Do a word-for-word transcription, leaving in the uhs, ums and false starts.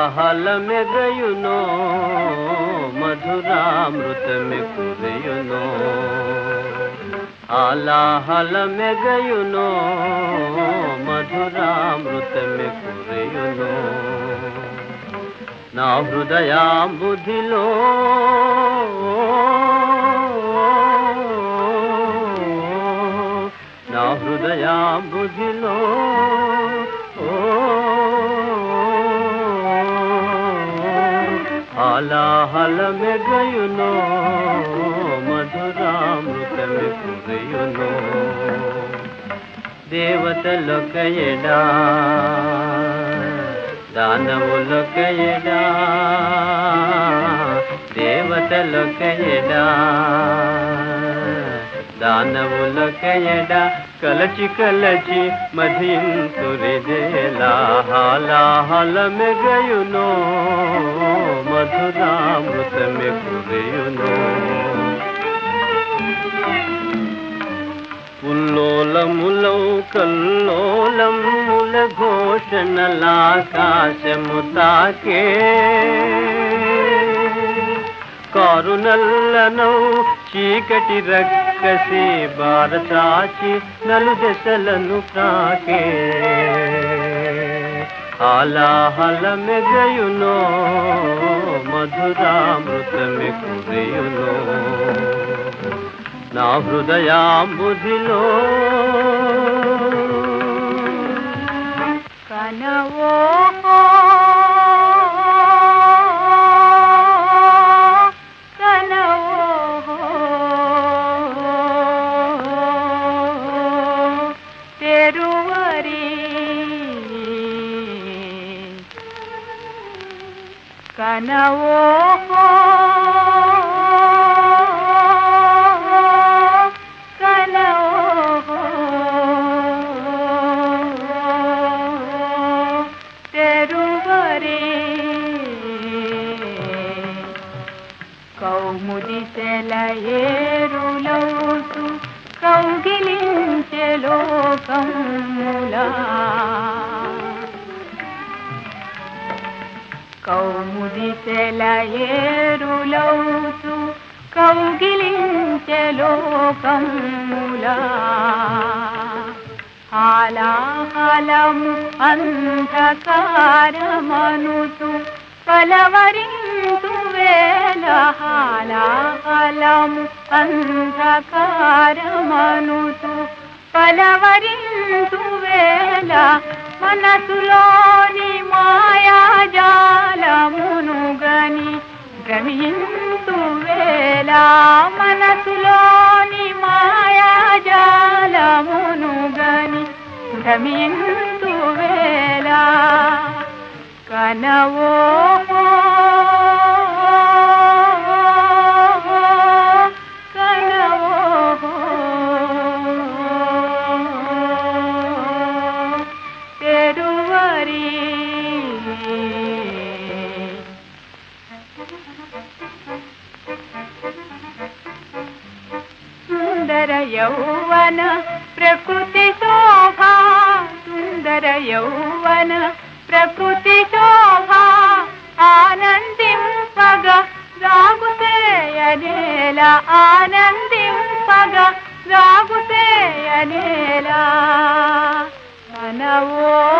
हालाहल में गयुनो मधुरामृत में कुरियुनो हालाहल में गयुनो मधुरामृत में कुरियुनो ना हृदयांबुधिलो ना हृदयांबुधिलो हालाहल में गयुनो मधुरामृत में कुरियुनो देवतलोकयेडा दानवुलोकयेडा देवतलोकयेडा दानवुलोकयेडा कलची कलची मधींतुरिदेला हालाहल में गयुनो मधुरामृत में कुरियुनो उल्लोलमुलौ कल्लोलमुल घोषणलाकाशमुताके కారునల్లనౌ చీకటి రక్కసి బారచాచి నలు దశలను ప్రాకే హాలాహల में गयुनो మధురామృత में కురియునో నా హృదయాంబుధిలో కనవో కనవో కనవో తెరువరే కౌముది సెలయేరులౌతు కౌగిలించె లోకములా కౌముది సెలయేరులౌతు కౌగిలించె లోకములా హాలాహలము అంధకారమనుతు పలవరింతు వేళ హాలాహలము అంధకారమనుతు పలవరింతు వేళ మనసులోని మాయాజాలమును గని భ్రమింతు వేళ మనసులోని మాయాజాలమును గని భ్రమింతు వేళ కనవో సుందర యౌవన ప్రకృతి శోభా సుందర యౌవన ప్రకృతి శోభా ఆనందింపగ రాగుసేయనేల ఆనందింపగ రాగుసేయనేల మనవో